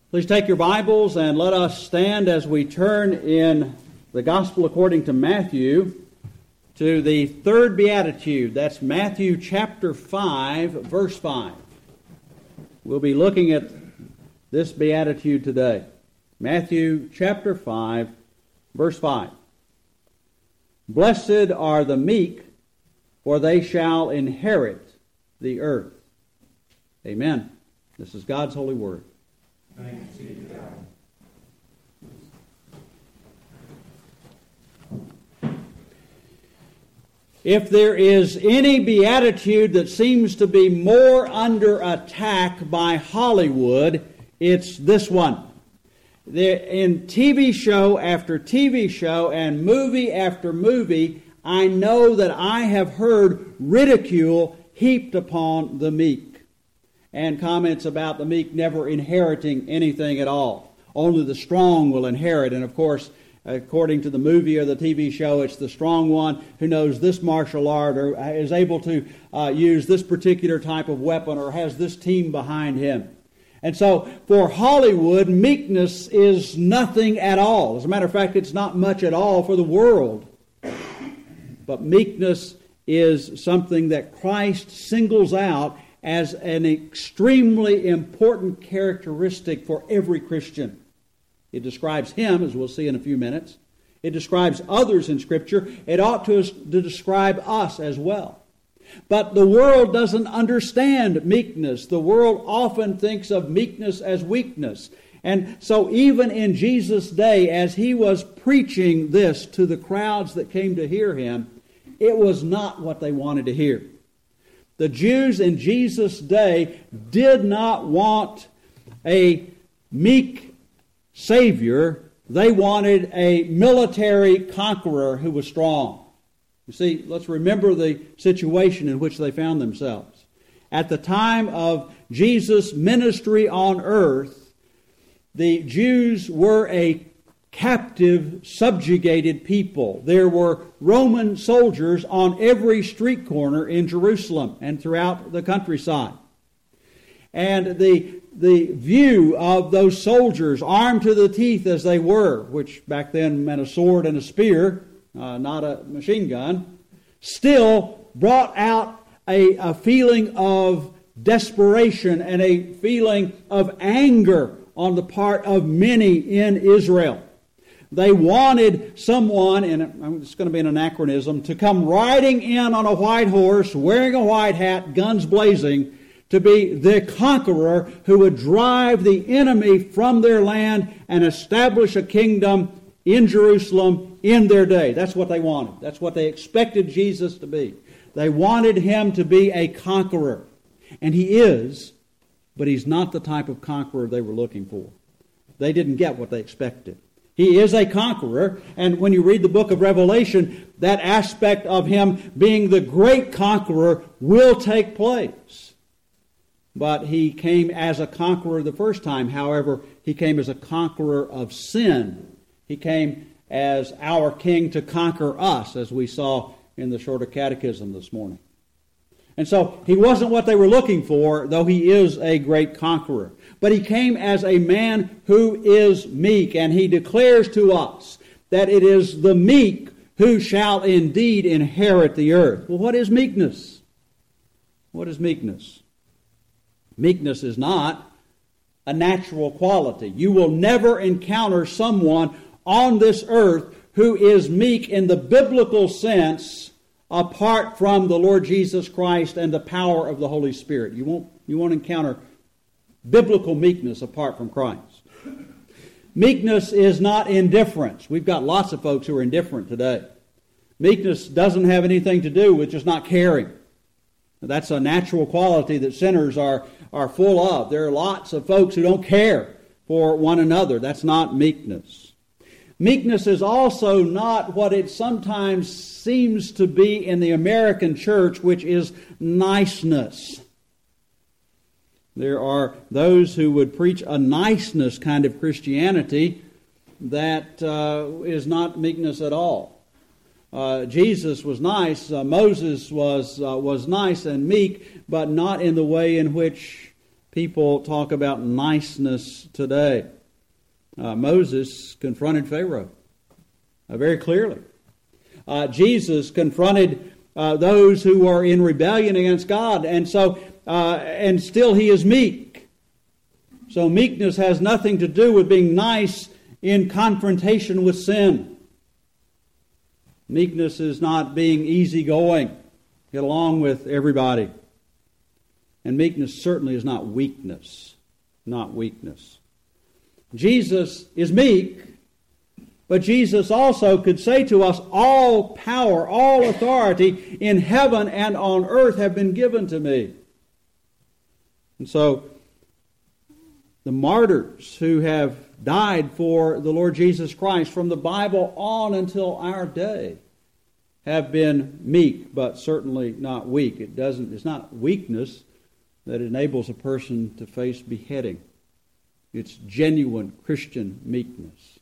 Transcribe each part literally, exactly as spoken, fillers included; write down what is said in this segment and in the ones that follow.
Please take your Bibles and let us stand as we turn in the Gospel according to Matthew to the third beatitude. That's Matthew chapter five, verse five. We'll be looking at this beatitude today. Matthew chapter five, verse five. Blessed are the meek, for they shall inherit the earth. Amen. This is God's holy word. Thanks be to God. If there is any beatitude that seems to be more under attack by Hollywood, it's this one. In T V show after T V show and movie after movie, I know that I have heard ridicule heaped upon the meek, and comments about the meek never inheriting anything at all. Only the strong will inherit. And of course, according to the movie or the T V show, it's the strong one who knows this martial art or is able to uh, use this particular type of weapon or has this team behind him. And so for Hollywood, meekness is nothing at all. As a matter of fact, it's not much at all for the world. But meekness is something that Christ singles out as an extremely important characteristic for every Christian. It describes him, as we'll see in a few minutes. It describes others in Scripture. It ought to, to describe us as well. But the world doesn't understand meekness. The world often thinks of meekness as weakness. And so even in Jesus' day, as he was preaching this to the crowds that came to hear him, it was not what they wanted to hear. The Jews in Jesus' day did not want a meek Savior. They wanted a military conqueror who was strong. You see, let's remember the situation in which they found themselves. At the time of Jesus' ministry on earth, the Jews were a captive, subjugated people. There were Roman soldiers on every street corner in Jerusalem and throughout the countryside. And the, the view of those soldiers, armed to the teeth as they were, which back then meant a sword and a spear, uh, not a machine gun, still brought out a, a feeling of desperation and a feeling of anger on the part of many in Israel. They wanted someone, and it's going to be an anachronism, to come riding in on a white horse, wearing a white hat, guns blazing, to be the conqueror who would drive the enemy from their land and establish a kingdom in Jerusalem in their day. That's what they wanted. That's what they expected Jesus to be. They wanted him to be a conqueror. And he is, but he's not the type of conqueror they were looking for. They didn't get what they expected. He is a conqueror, and when you read the book of Revelation, that aspect of him being the great conqueror will take place. But he came as a conqueror the first time. However, he came as a conqueror of sin. He came as our king to conquer us, as we saw in the shorter catechism this morning. And so he wasn't what they were looking for, though he is a great conqueror. But he came as a man who is meek, and he declares to us that it is the meek who shall indeed inherit the earth. Well, what is meekness? What is meekness? Meekness is not a natural quality. You will never encounter someone on this earth who is meek in the biblical sense apart from the Lord Jesus Christ and the power of the Holy Spirit. You won't, you won't encounter biblical meekness apart from Christ. Meekness is not indifference. We've got lots of folks who are indifferent today. Meekness doesn't have anything to do with just not caring. That's a natural quality that sinners are, are full of. There are lots of folks who don't care for one another. That's not meekness. Meekness is also not what it sometimes seems to be in the American church, which is niceness. There are those who would preach a niceness kind of Christianity that uh, is not meekness at all. Uh, Jesus was nice, uh, Moses was uh, was nice and meek, but not in the way in which people talk about niceness today. Uh, Moses confronted Pharaoh uh, very clearly. Uh, Jesus confronted uh, those who were in rebellion against God, and so uh, and still he is meek. So meekness has nothing to do with being nice in confrontation with sin. Meekness is not being easygoing, get along with everybody. And meekness certainly is not weakness, not weakness. Jesus is meek, but Jesus also could say to us, all power, all authority in heaven and on earth have been given to me. And so, the martyrs who have died for the Lord Jesus Christ from the Bible on until our day have been meek, but certainly not weak. It doesn't, it's not weakness that enables a person to face beheading. It's genuine Christian meekness.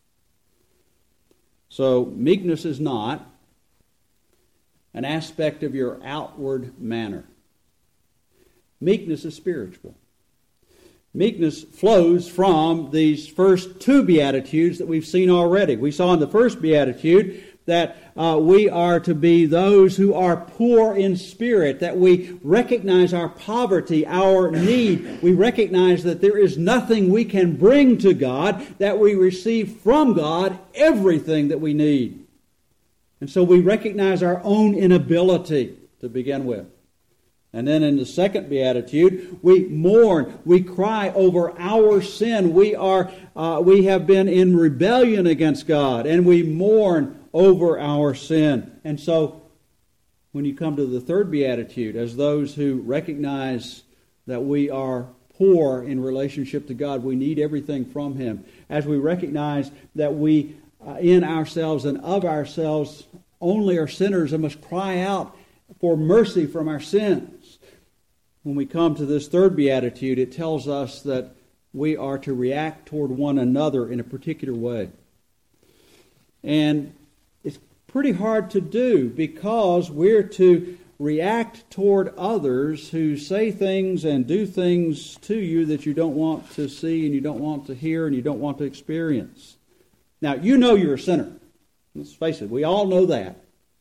So meekness is not an aspect of your outward manner. Meekness is spiritual. Meekness flows from these first two Beatitudes that we've seen already. We saw in the first Beatitude that uh, we are to be those who are poor in spirit, that we recognize our poverty, our need. We recognize that there is nothing we can bring to God, that we receive from God everything that we need. And so we recognize our own inability to begin with. And then in the second Beatitude, we mourn, we cry over our sin. We are, uh, we have been in rebellion against God, and we mourn over our sin. And so, when you come to the third Beatitude, as those who recognize that we are poor in relationship to God, we need everything from Him. As we recognize that we, uh, in ourselves and of ourselves, only are sinners and must cry out for mercy from our sins. When we come to this third Beatitude, it tells us that we are to react toward one another in a particular way. And it's pretty hard to do because we're to react toward others who say things and do things to you that you don't want to see and you don't want to hear and you don't want to experience. Now, you know you're a sinner. Let's face it, we all know that.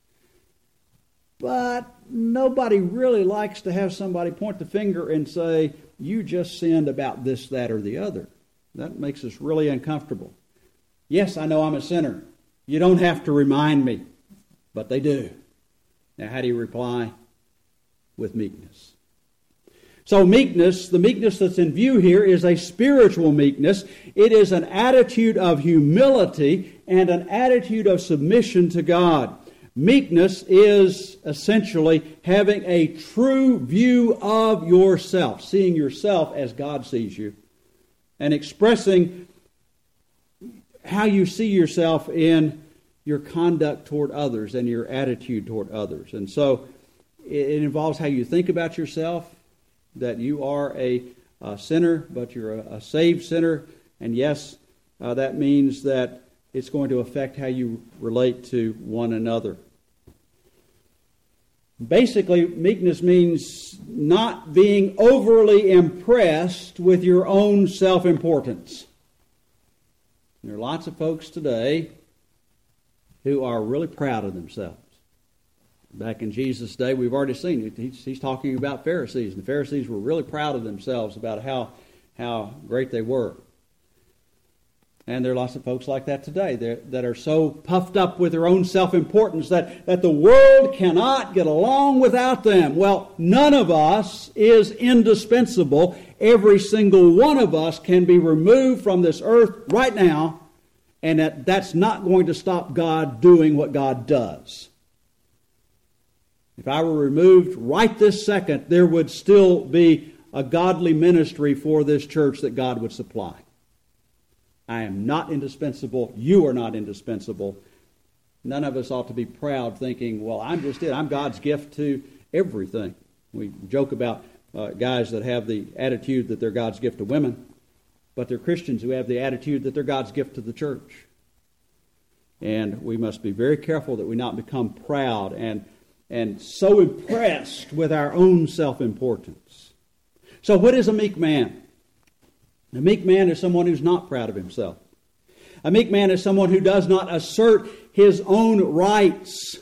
But nobody really likes to have somebody point the finger and say, you just sinned about this, that, or the other. That makes us really uncomfortable. Yes, I know I'm a sinner. You don't have to remind me, but they do. Now, how do you reply? With meekness. So meekness, the meekness that's in view here is a spiritual meekness. It is an attitude of humility and an attitude of submission to God. Meekness is essentially having a true view of yourself, seeing yourself as God sees you, and expressing how you see yourself in your conduct toward others and your attitude toward others. And so it involves how you think about yourself, that you are a, a sinner, but you're a, a saved sinner. And yes, uh, that means that it's going to affect how you relate to one another. Basically, meekness means not being overly impressed with your own self-importance. There are lots of folks today who are really proud of themselves. Back in Jesus' day, we've already seen it. He's, he's talking about Pharisees, and the Pharisees were really proud of themselves about how, how great they were. And there are lots of folks like that today that are so puffed up with their own self-importance that, that the world cannot get along without them. Well, none of us is indispensable. Every single one of us can be removed from this earth right now, and that, that's not going to stop God doing what God does. If I were removed right this second, there would still be a godly ministry for this church that God would supply. I am not indispensable. You are not indispensable. None of us ought to be proud thinking, well, I'm just it. I'm God's gift to everything. We joke about uh, guys that have the attitude that they're God's gift to women, but they're Christians who have the attitude that they're God's gift to the church. And we must be very careful that we not become proud and, and so impressed with our own self-importance. So what is a meek man? A meek man is someone who's not proud of himself. A meek man is someone who does not assert his own rights.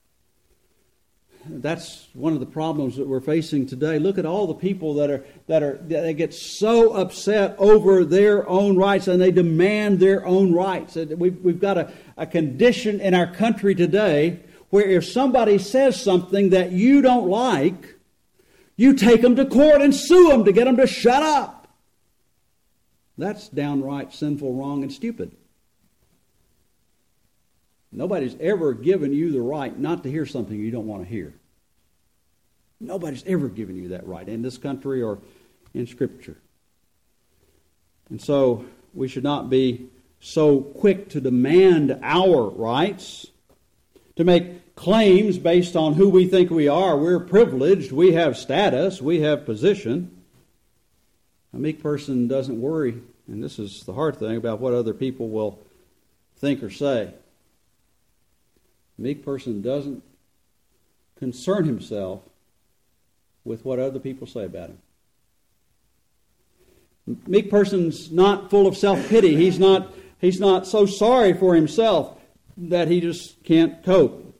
That's one of the problems that we're facing today. Look at all the people that are that are that get so upset over their own rights, and they demand their own rights. We've, we've got a, a condition in our country today where if somebody says something that you don't like, you take them to court and sue them to get them to shut up. That's downright sinful, wrong, and stupid. Nobody's ever given you the right not to hear something you don't want to hear. Nobody's ever given you that right in this country or in Scripture. And so we should not be so quick to demand our rights, to make claims based on who we think we are. We're privileged, we have status, we have position. A meek person doesn't worry, and this is the hard thing, about what other people will think or say. A meek person doesn't concern himself with what other people say about him. A meek person's not full of self-pity. He's not, he's not so sorry for himself that he just can't cope.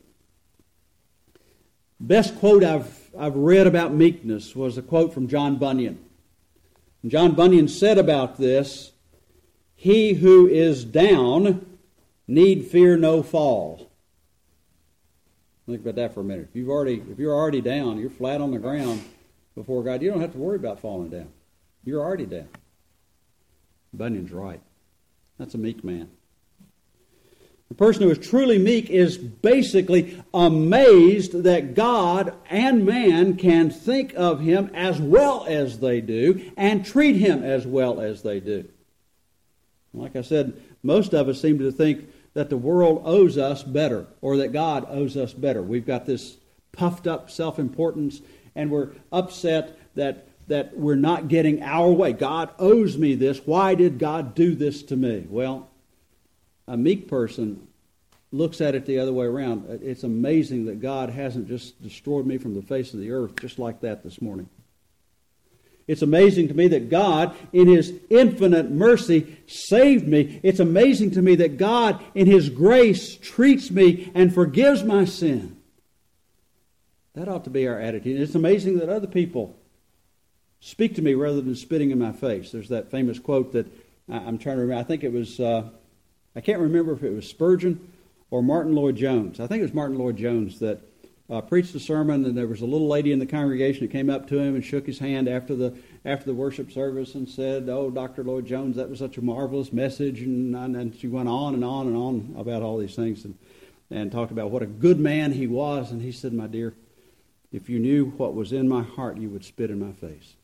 Best quote I've, I've read about meekness was a quote from John Bunyan. And John Bunyan said about this, "He who is down need fear no fall." Think about that for a minute. If you've already, if you're already down, you're flat on the ground before God, you don't have to worry about falling down. You're already down. Bunyan's right. That's a meek man. The person who is truly meek is basically amazed that God and man can think of him as well as they do and treat him as well as they do. Like I said, most of us seem to think that the world owes us better, or that God owes us better. We've got this puffed up self-importance, and we're upset that, that we're not getting our way. God owes me this. Why did God do this to me? Well, a meek person looks at it the other way around. It's amazing that God hasn't just destroyed me from the face of the earth just like that this morning. It's amazing to me that God, in His infinite mercy, saved me. It's amazing to me that God, in His grace, treats me and forgives my sin. That ought to be our attitude. It's amazing that other people speak to me rather than spitting in my face. There's that famous quote that I'm trying to remember. I think it was, uh, I can't remember if it was Spurgeon or Martin Lloyd-Jones. I think it was Martin Lloyd-Jones that Uh, preached a sermon, and there was a little lady in the congregation that came up to him and shook his hand after the after the worship service and said, "Oh, Doctor Lloyd-Jones, that was such a marvelous message." And, and she went on and on and on about all these things and, and talked about what a good man he was. And he said, "My dear, if you knew what was in my heart, you would spit in my face."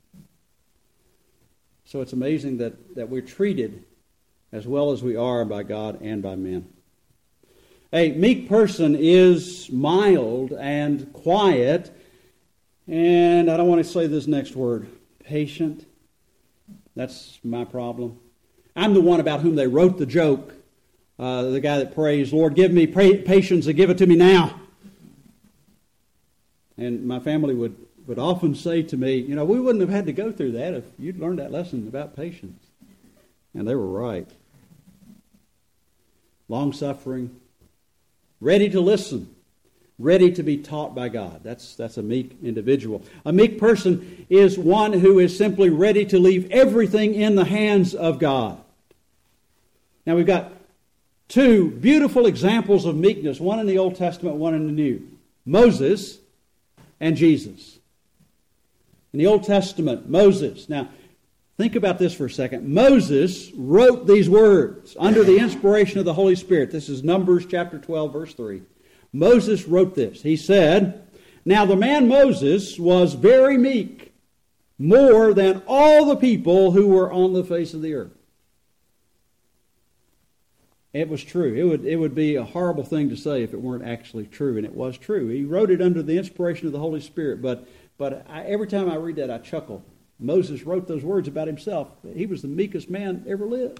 So it's amazing that, that we're treated as well as we are by God and by men. A meek person is mild and quiet, and I don't want to say this next word, patient. That's my problem. I'm the one about whom they wrote the joke, uh, the guy that prays, "Lord, give me patience and give it to me now." And my family would, would often say to me, you know, we wouldn't have had to go through that if you'd learned that lesson about patience. And they were right. Long-suffering, ready to listen, ready to be taught by God. That's, that's a meek individual. A meek person is one who is simply ready to leave everything in the hands of God. Now we've got two beautiful examples of meekness, one in the Old Testament, one in the New. Moses and Jesus. In the Old Testament, Moses. Now, think about this for a second. Moses wrote these words under the inspiration of the Holy Spirit. This is Numbers chapter twelve, verse three. Moses wrote this. He said, "Now the man Moses was very meek, more than all the people who were on the face of the earth." It was true. It would, it would be a horrible thing to say if it weren't actually true, and it was true. He wrote it under the inspiration of the Holy Spirit, but, but I, every time I read that, I chuckle. Moses wrote those words about himself. He was the meekest man ever lived.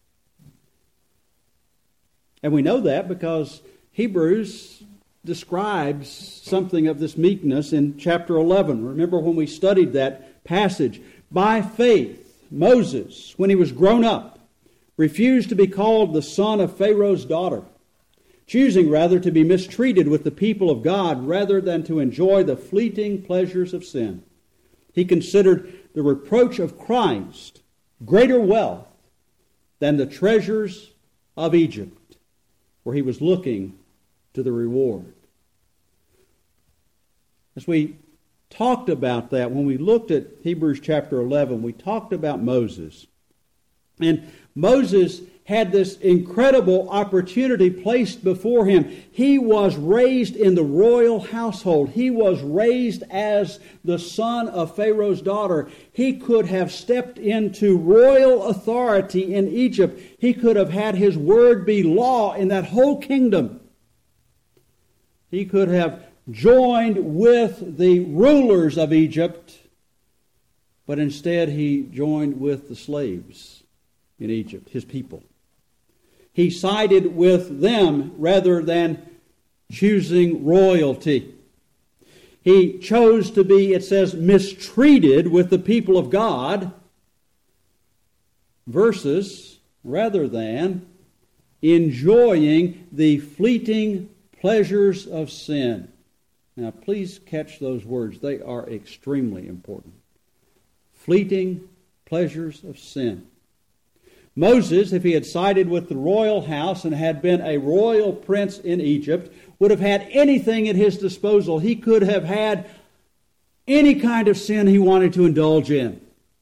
And we know that because Hebrews describes something of this meekness in chapter eleven. Remember when we studied that passage? By faith, Moses, when he was grown up, refused to be called the son of Pharaoh's daughter, choosing rather to be mistreated with the people of God rather than to enjoy the fleeting pleasures of sin. He considered the reproach of Christ greater wealth than the treasures of Egypt, where he was looking to the reward. As we talked about that, when we looked at Hebrews chapter eleven, we talked about Moses. And Moses had this incredible opportunity placed before him. He was raised in the royal household. He was raised as the son of Pharaoh's daughter. He could have stepped into royal authority in Egypt. He could have had his word be law in that whole kingdom. He could have joined with the rulers of Egypt, but instead he joined with the slaves in Egypt, his people. He sided with them rather than choosing royalty. He chose to be, it says, mistreated with the people of God versus, rather than, enjoying the fleeting pleasures of sin. Now, please catch those words. They are extremely important. Fleeting pleasures of sin. Moses, if he had sided with the royal house and had been a royal prince in Egypt, would have had anything at his disposal. He could have had any kind of sin he wanted to indulge in.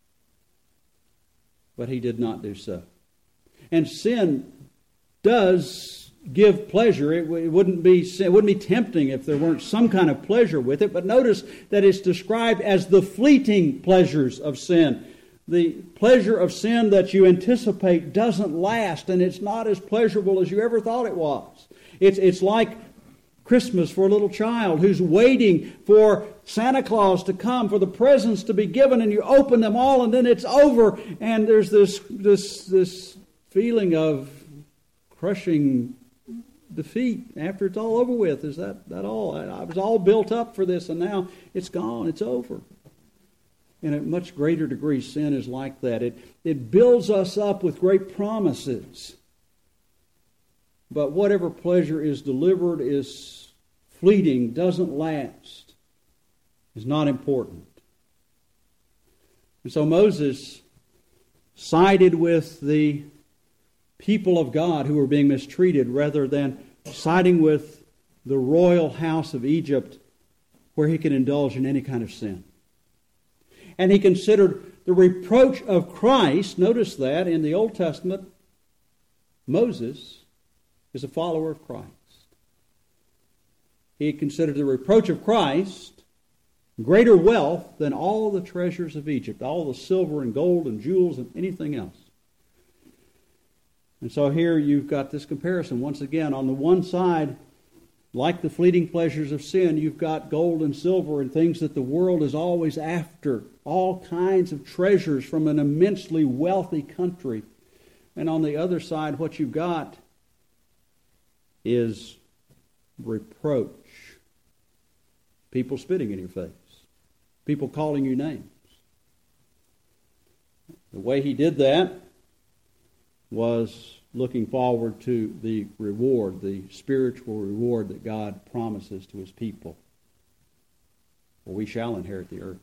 But he did not do so. And sin does give pleasure. It, it wouldn't be it wouldn't be tempting if there weren't some kind of pleasure with it. But notice that it's described as the fleeting pleasures of sin. The pleasure of sin that you anticipate doesn't last, and it's not as pleasurable as you ever thought it was. It's, it's like Christmas for a little child who's waiting for Santa Claus to come, for the presents to be given, and you open them all, and then it's over, and there's this this this feeling of crushing defeat after it's all over with. Is that, that all? I, I was all built up for this, and now it's gone. It's over. In a much greater degree, sin is like that. It, it builds us up with great promises. But whatever pleasure is delivered is fleeting, doesn't last, is not important. And so Moses sided with the people of God who were being mistreated rather than siding with the royal house of Egypt where he could indulge in any kind of sin. And he considered the reproach of Christ. Notice that in the Old Testament, Moses is a follower of Christ. He considered the reproach of Christ greater wealth than all the treasures of Egypt, all the silver and gold and jewels and anything else. And so here you've got this comparison. Once again, on the one side, like the fleeting pleasures of sin, you've got gold and silver and things that the world is always after. All kinds of treasures from an immensely wealthy country. And on the other side, what you've got is reproach. People spitting in your face. People calling you names. The way he did that was looking forward to the reward, the spiritual reward that God promises to his people. For we shall inherit the earth.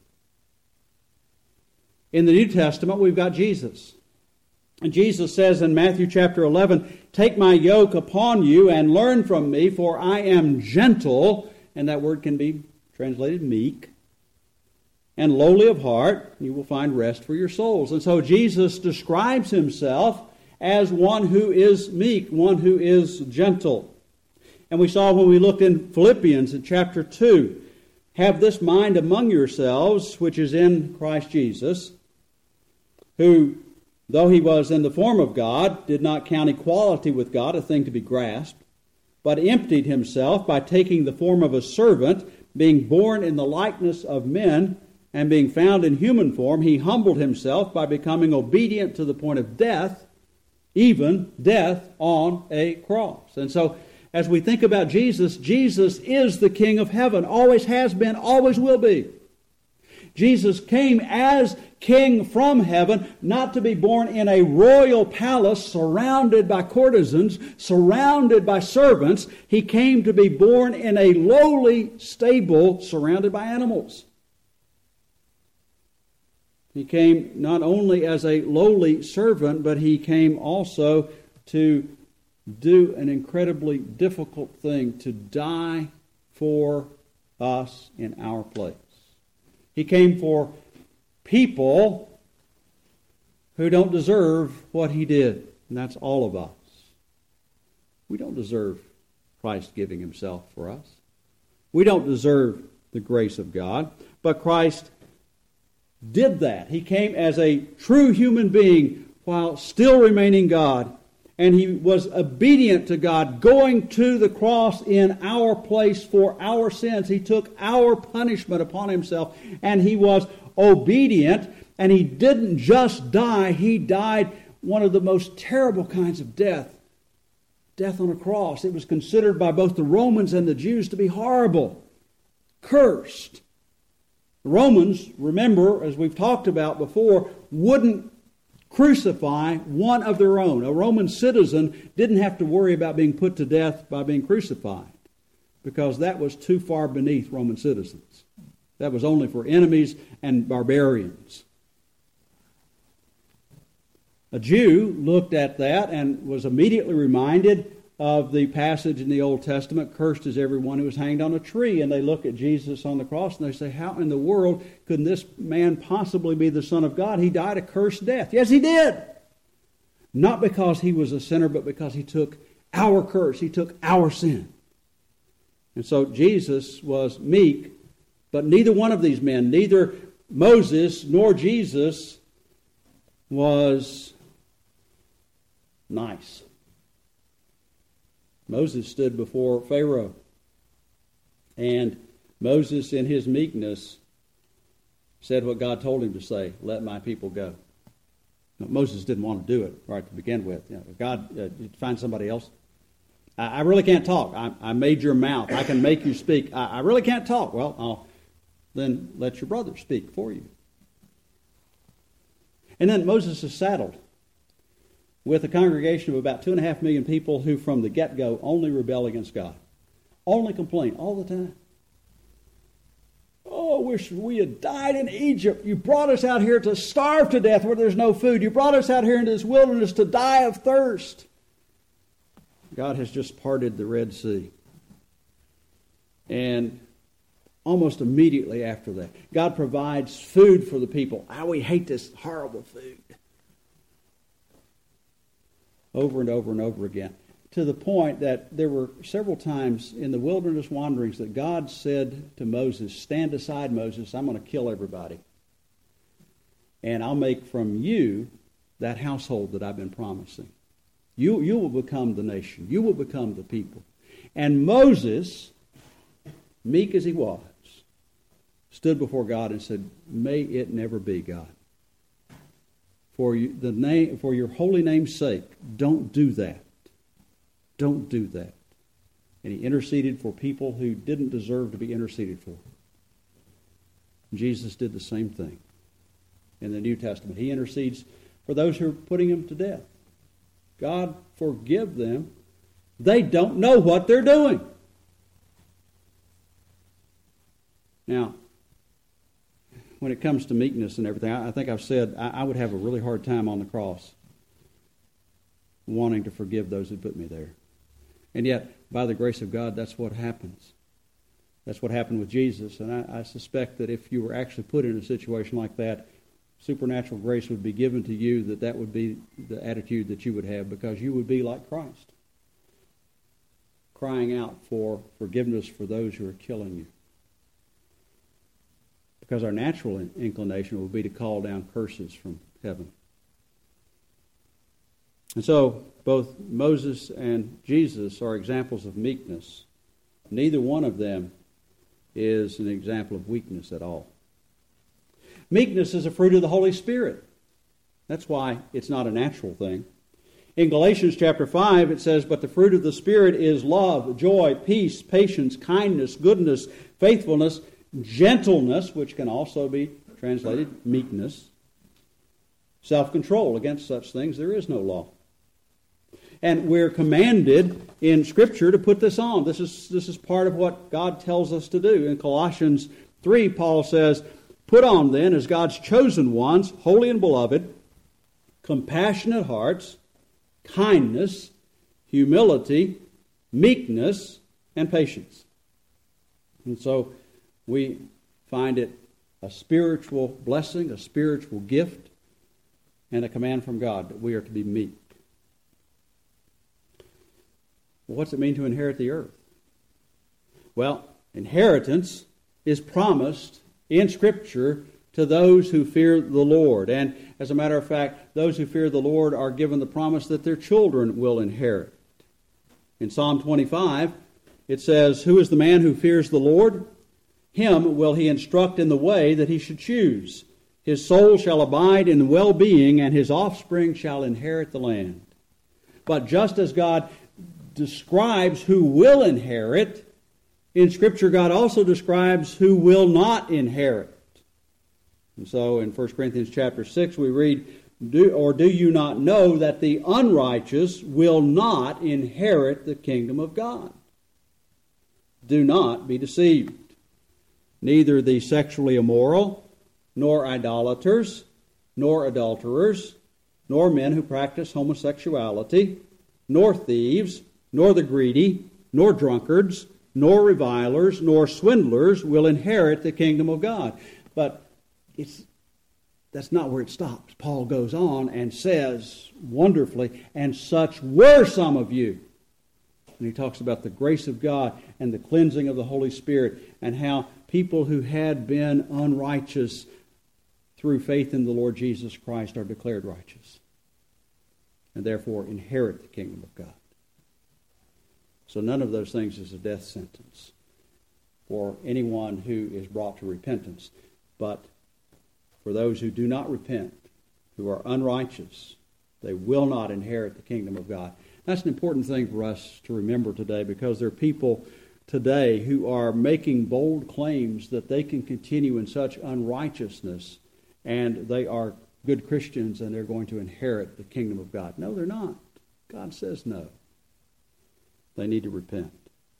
In the New Testament, we've got Jesus. And Jesus says in Matthew chapter eleven, "Take my yoke upon you and learn from me, for I am gentle," and that word can be translated meek, "and lowly of heart, you will find rest for your souls." And so Jesus describes himself as one who is meek, one who is gentle. And we saw when we looked in Philippians in chapter two, "Have this mind among yourselves, which is in Christ Jesus, who, though he was in the form of God, did not count equality with God a thing to be grasped, but emptied himself by taking the form of a servant, being born in the likeness of men, and being found in human form, he humbled himself by becoming obedient to the point of death, even death on a cross." And so, as we think about Jesus, Jesus is the King of heaven, always has been, always will be. Jesus came as king from heaven, not to be born in a royal palace surrounded by courtesans, surrounded by servants. He came to be born in a lowly stable surrounded by animals. He came not only as a lowly servant, but he came also to do an incredibly difficult thing, to die for us in our place. He came for people who don't deserve what he did, and that's all of us. We don't deserve Christ giving himself for us. We don't deserve the grace of God, but Christ did that. He came as a true human being while still remaining God, and he was obedient to God, going to the cross in our place for our sins. He took our punishment upon himself, and he was obedient, and he didn't just die. He died one of the most terrible kinds of death, death on a cross. It was considered by both the Romans and the Jews to be horrible, cursed. The Romans, remember, as we've talked about before, wouldn't crucify one of their own. A Roman citizen didn't have to worry about being put to death by being crucified, because that was too far beneath Roman citizens. That was only for enemies and barbarians. A Jew looked at that and was immediately reminded of the passage in the Old Testament, cursed is everyone who is hanged on a tree. And they look at Jesus on the cross and they say, how in the world could this man possibly be the Son of God? He died a cursed death. Yes, he did. Not because he was a sinner, but because he took our curse. He took our sin. And so Jesus was meek, but neither one of these men, neither Moses nor Jesus, was nice. Moses stood before Pharaoh, and Moses, in his meekness, said what God told him to say, let my people go. Now, Moses didn't want to do it right to begin with. You know, God, uh, find somebody else. I, I really can't talk. I, I made your mouth. I can make you speak. I, I really can't talk. Well, I'll then let your brother speak for you. And then Moses is saddled with a congregation of about two and a half million people who from the get-go only rebel against God. Only complain all the time. Oh, wish we had died in Egypt. You brought us out here to starve to death where there's no food. You brought us out here into this wilderness to die of thirst. God has just parted the Red Sea. And almost immediately after that, God provides food for the people. Oh, we hate this horrible food. Over and over and over again, to the point that there were several times in the wilderness wanderings that God said to Moses, stand aside, Moses, I'm going to kill everybody. And I'll make from you that household that I've been promising. You, you will become the nation. You will become the people. And Moses, meek as he was, stood before God and said, may it never be, God. For you, the name, for your holy name's sake, don't do that. Don't do that. And he interceded for people who didn't deserve to be interceded for. Jesus did the same thing in the New Testament. He intercedes for those who are putting him to death. God, forgive them. They don't know what they're doing. Now, when it comes to meekness and everything, I think I've said I would have a really hard time on the cross wanting to forgive those who put me there. And yet, by the grace of God, that's what happens. That's what happened with Jesus. And I, I suspect that if you were actually put in a situation like that, supernatural grace would be given to you, that that would be the attitude that you would have, because you would be like Christ, crying out for forgiveness for those who are killing you. Because our natural inclination will be to call down curses from heaven. And so, both Moses and Jesus are examples of meekness. Neither one of them is an example of weakness at all. Meekness is a fruit of the Holy Spirit. That's why it's not a natural thing. In Galatians chapter five, it says, but the fruit of the Spirit is love, joy, peace, patience, kindness, goodness, faithfulness, gentleness, which can also be translated meekness. Self-control. Against such things there is no law. And we're commanded in Scripture to put this on. This is, this is part of what God tells us to do. In Colossians three, Paul says, "Put on then, as God's chosen ones, holy and beloved, compassionate hearts, kindness, humility, meekness, and patience." And so we find it a spiritual blessing, a spiritual gift, and a command from God that we are to be meek. Well, what's it mean to inherit the earth? Well, inheritance is promised in Scripture to those who fear the Lord. And as a matter of fact, those who fear the Lord are given the promise that their children will inherit. In Psalm twenty-five, it says, "Who is the man who fears the Lord? Him will he instruct in the way that he should choose. His soul shall abide in well-being, and his offspring shall inherit the land." But just as God describes who will inherit, in Scripture God also describes who will not inherit. And so in First Corinthians chapter six we read, do, "Or do you not know that the unrighteous will not inherit the kingdom of God? Do not be deceived. Neither the sexually immoral, nor idolaters, nor adulterers, nor men who practice homosexuality, nor thieves, nor the greedy, nor drunkards, nor revilers, nor swindlers will inherit the kingdom of God." But it's that's not where it stops. Paul goes on and says wonderfully, "And such were some of you." And he talks about the grace of God and the cleansing of the Holy Spirit, and how people who had been unrighteous through faith in the Lord Jesus Christ are declared righteous, and therefore inherit the kingdom of God. So none of those things is a death sentence for anyone who is brought to repentance. But for those who do not repent, who are unrighteous, they will not inherit the kingdom of God. That's an important thing for us to remember today, because there are people today who are making bold claims that they can continue in such unrighteousness and they are good Christians and they're going to inherit the kingdom of God. No, they're not. God says no. They need to repent.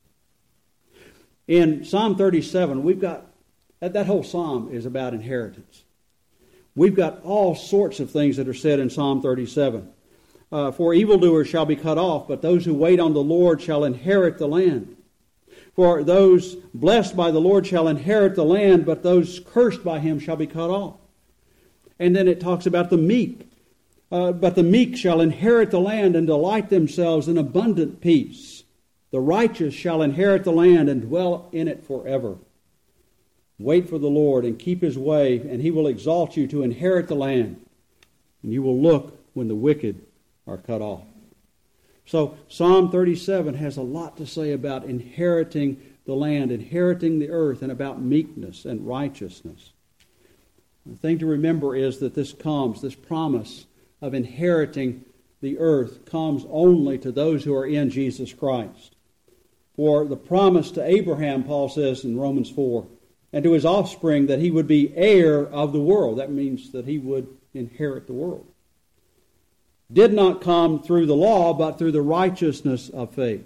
In Psalm thirty-seven, we've got, that, that whole psalm is about inheritance. We've got all sorts of things that are said in Psalm thirty-seven. Uh, For evildoers shall be cut off, but those who wait on the Lord shall inherit the land. For those blessed by the Lord shall inherit the land, but those cursed by him shall be cut off. And then it talks about the meek. Uh, but the meek shall inherit the land and delight themselves in abundant peace. The righteous shall inherit the land and dwell in it forever. Wait for the Lord and keep his way, and he will exalt you to inherit the land. And you will look when the wicked are cut off. So Psalm thirty-seven has a lot to say about inheriting the land, inheriting the earth, and about meekness and righteousness. The thing to remember is that this comes, this promise of inheriting the earth comes only to those who are in Jesus Christ. For the promise to Abraham, Paul says in Romans four, and to his offspring that he would be heir of the world. That means that he would inherit the world. Did not come through the law, but through the righteousness of faith.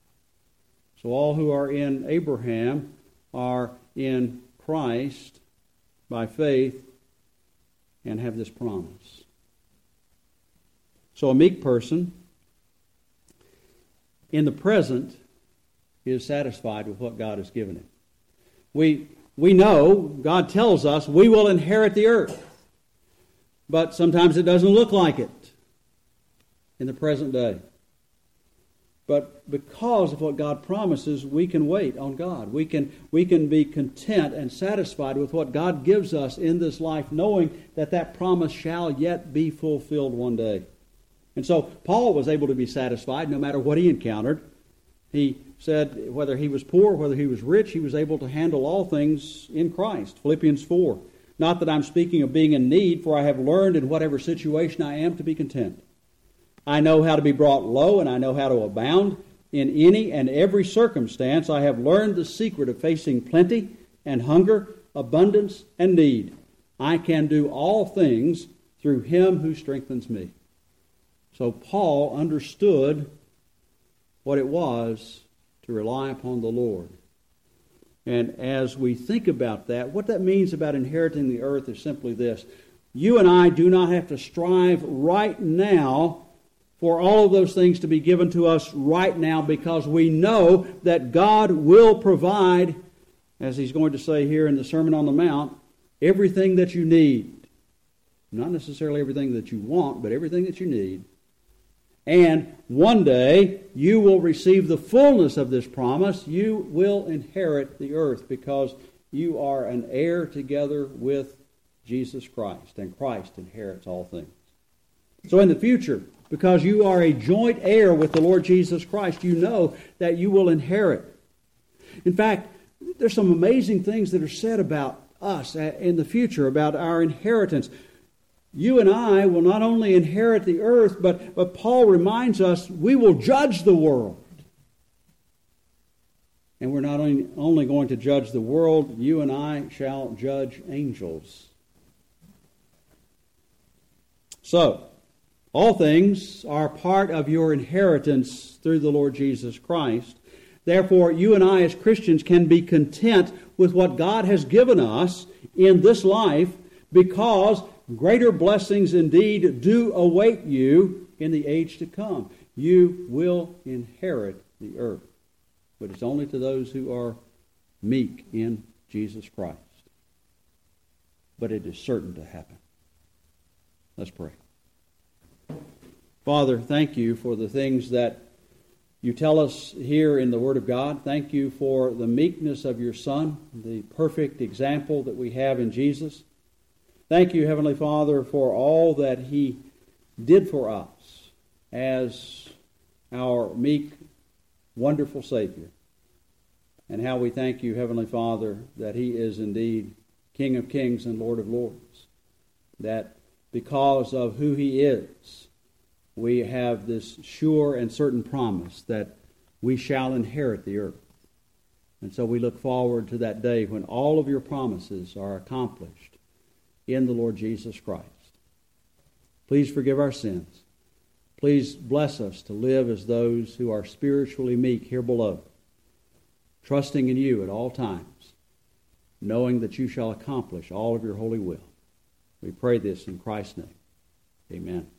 So all who are in Abraham are in Christ by faith and have this promise. So a meek person in the present is satisfied with what God has given him. We, we know, God tells us, we will inherit the earth. But sometimes it doesn't look like it in the present day. But because of what God promises, we can wait on God. We can, we can be content and satisfied with what God gives us in this life, knowing that that promise shall yet be fulfilled one day. And so Paul was able to be satisfied no matter what he encountered. He said whether he was poor, whether he was rich, he was able to handle all things in Christ. Philippians four. Not that I'm speaking of being in need, for I have learned in whatever situation I am to be content. I know how to be brought low, and I know how to abound. In any and every circumstance, I have learned the secret of facing plenty and hunger, abundance and need. I can do all things through him who strengthens me. So Paul understood what it was to rely upon the Lord. And as we think about that, what that means about inheriting the earth is simply this. You and I do not have to strive right now for all of those things to be given to us right now, because we know that God will provide, as he's going to say here in the Sermon on the Mount, everything that you need. Not necessarily everything that you want, but everything that you need. And one day, you will receive the fullness of this promise. You will inherit the earth because you are an heir together with Jesus Christ, and Christ inherits all things. So in the future, because you are a joint heir with the Lord Jesus Christ, you know that you will inherit. In fact, there's some amazing things that are said about us in the future, about our inheritance. You and I will not only inherit the earth, but, but Paul reminds us we will judge the world. And we're not only, only going to judge the world, you and I shall judge angels. So, all things are part of your inheritance through the Lord Jesus Christ. Therefore, you and I as Christians can be content with what God has given us in this life, because greater blessings indeed do await you in the age to come. You will inherit the earth. But it's only to those who are meek in Jesus Christ. But it is certain to happen. Let's pray. Father, thank you for the things that you tell us here in the Word of God. Thank you for the meekness of your Son, the perfect example that we have in Jesus. Thank you, Heavenly Father, for all that he did for us as our meek, wonderful Savior. And how we thank you, Heavenly Father, that he is indeed King of kings and Lord of lords. That because of who he is, we have this sure and certain promise that we shall inherit the earth. And so we look forward to that day when all of your promises are accomplished in the Lord Jesus Christ. Please forgive our sins. Please bless us to live as those who are spiritually meek here below, trusting in you at all times, knowing that you shall accomplish all of your holy will. We pray this in Christ's name. Amen.